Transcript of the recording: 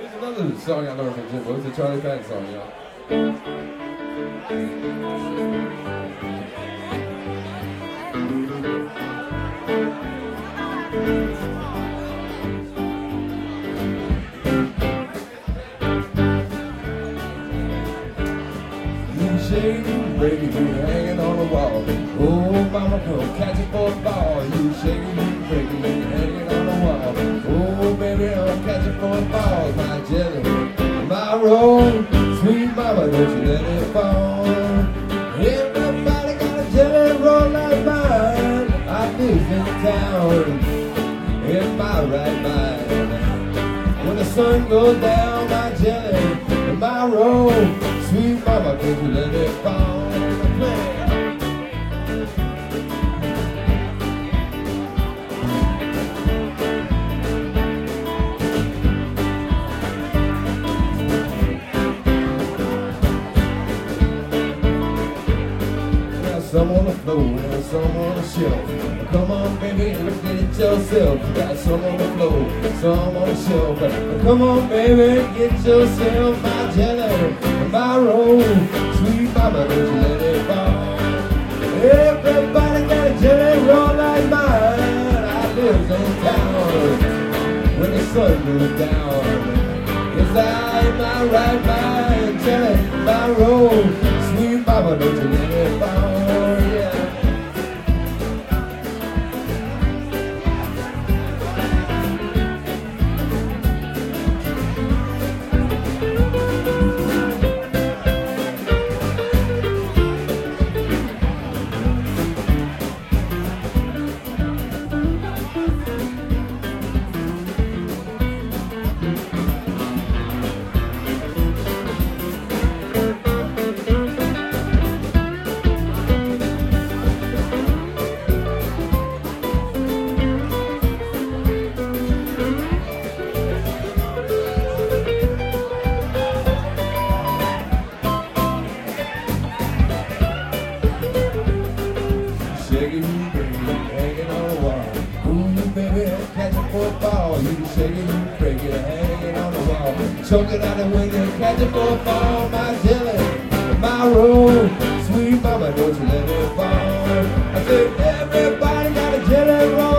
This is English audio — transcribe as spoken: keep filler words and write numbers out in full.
Another song I learned from Jimbo. It's a Charlie Patton song, y'all. You shaking, breaking, you hanging on the wall. Oh, mama, come catch it for a ball. You shaking, you breaking, you hanging on the wall. Oh, baby, I'm catching for a ball. My jelly, my roll, sweet mama, don't you let it fall. Everybody got a jelly roll like mine. I live in town, in my right mind. When the sun goes down, my jelly, my roll, sweet mama, don't you let it fall. Some on the floor and some on the shelf. Come on, baby, look at it yourself. You got some on the floor, some on the shelf. Come on, baby, get yourself my jelly, my roll. Sweet mama, don't you let it fall. Everybody got a jelly roll like mine. I live in town when the sun goes down. Yes, I am my right mind. Jelly, my roll. Sweet mama, don't you let it fall. Shaking you, baby, hanging on the wall. Ooh, you baby, catching for a ball. You shaking, you breaking, hanging on the wall. Choking out the window, catching for a ball. My jelly, my roll, sweet mama, don't you let it fall. I said everybody got a jelly roll.